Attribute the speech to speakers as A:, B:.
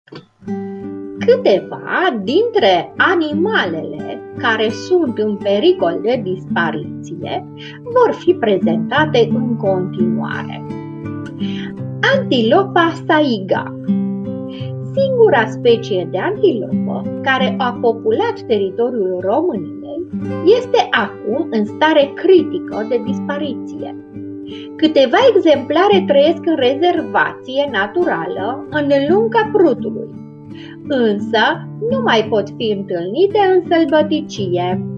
A: Câteva dintre animalele care sunt în pericol de dispariție vor fi prezentate în continuare. Antilopa saiga. Singura specie de antilopă care a populat teritoriul României este acum în stare critică de dispariție. Câteva exemplare trăiesc în rezervație naturală în lunga Prutului, însă nu mai pot fi întâlnite în sălbăticie.